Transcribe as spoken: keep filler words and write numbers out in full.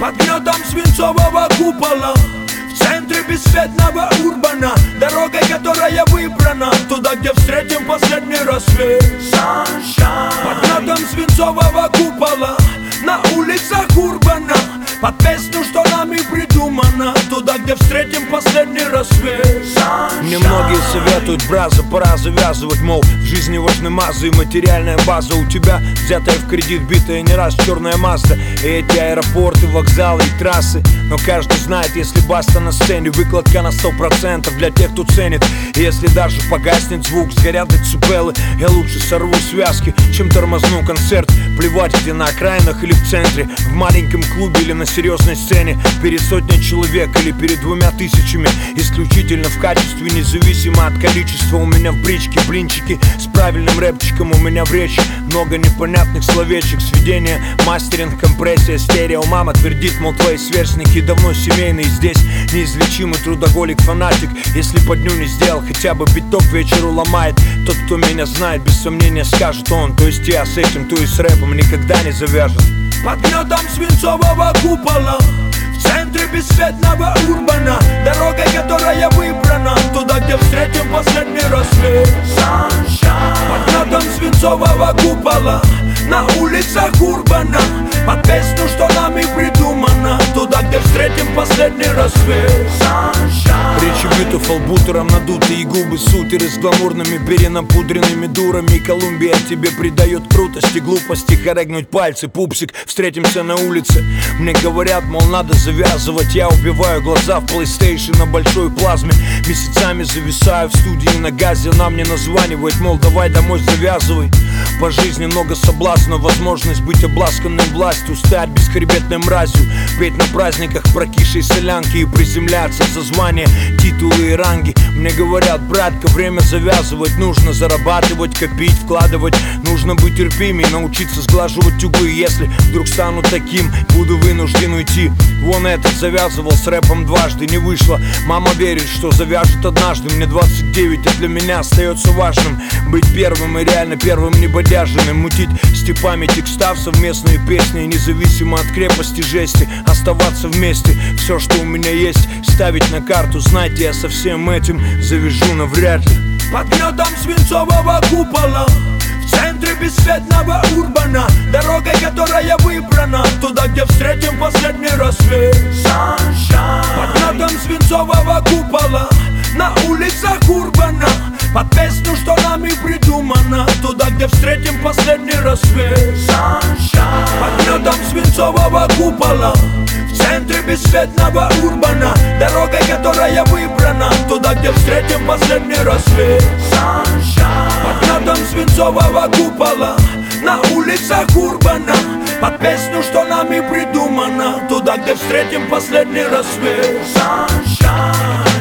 Под гнетом свинцового купола, в центре бесцветного урбана, дорогой, которая выбрана, туда, где встретим последний рассвет. Sunshine. Под гнетом свинцового купола, на улицах урбана, под песню, что нами придумано, туда, где встретим последний рассвет. Sunshine. Мне многие советуют, браза, пора завязывать, мол, в жизни важны мазы и материальная база. У тебя взятая в кредит, битая не раз черная Мазда, и эти аэропорты, вокзалы и трассы. Но каждый знает, если баста на сцене, выкладка на сто процентов для тех, кто ценит. И если даже погаснет звук, сгорят децибелы, я лучше сорву связки, чем тормозну концерт. Плевать, где на окраинах или в центре, в маленьком клубе или на серьезной сцене, перед сотней человек или перед двумя тысячами. Исключительно в качестве, независимо от количества. У меня в бричке блинчики с правильным рэпчиком, у меня в речи много непонятных словечек. Сведение, мастеринг, компрессия, стерео. Мама твердит, мол, твои сверстники давно семейные. Здесь неизлечимый трудоголик, фанатик. Если по дню не сделал, хотя бы биток вечеру ломает. Тот, кто меня знает, без сомнения скажет он. То есть я с этим, то и с рэпом никогда не завяжет. Под гнетом свинцового купола, в центре бесцветного урбана, дорогой, которая выбрана, туда, где встретим последний рассвет. Sunshine. Под гнетом свинцового купола, на улицах урбана, под песню, что нами придумано, туда, где встретим последний рассвет. Sunshine. Речи битов албутером надутые губы, сутеры с гламурными перенапудренными дурами. Колумбия тебе придает крутости, глупости, хорегнуть пальцы, пупсик, встретимся на улице. Мне говорят, мол, надо завязывать, я убиваю глаза в PlayStation на большой плазме. Месяцами зависаю в студии на газе, она мне названивает, мол, давай домой завязывай. По жизни много соблазна, возможность быть обласканным властью, стать бесхребетной мразью, петь на праздниках прокисшей солянки и приземляться за звания, титулы и ранги. Мне говорят, братка, время завязывать, нужно зарабатывать, копить, вкладывать. Нужно быть терпимей, научиться сглаживать углы. Если вдруг стану таким, буду вынужден уйти. Вон этот завязывал с рэпом дважды, не вышло. Мама верит, что завяжет однажды. Мне двадцать девять, а для меня остается важным быть первым и реально первым небодяженным. Мутить степами текстав совместные песни, независимо от крепости жести, оставаться вместе. Все, что у меня есть, ставить на карту. Знаете, я со всем этим завяжу навряд ли. Под гнетом свинцового купола, в центре бесцветного урбана, дорогой, которая выбрана, туда, где встретим последний рассвет. Sunshine. Под гнетом свинцового купола, на улицах урбана, под песню, что нами придумано, туда, где встретим последний рассвет. Sunshine. Под гнетом свинцового купола, в центре бесцветного урбана, дорогой, которая выбрана, туда, где встретим последний рассвет. Sunshine. Под гнетом свинцового купола, на улицах урбана, под песню, что нами придумано, туда, где встретим последний рассвет. Sunshine.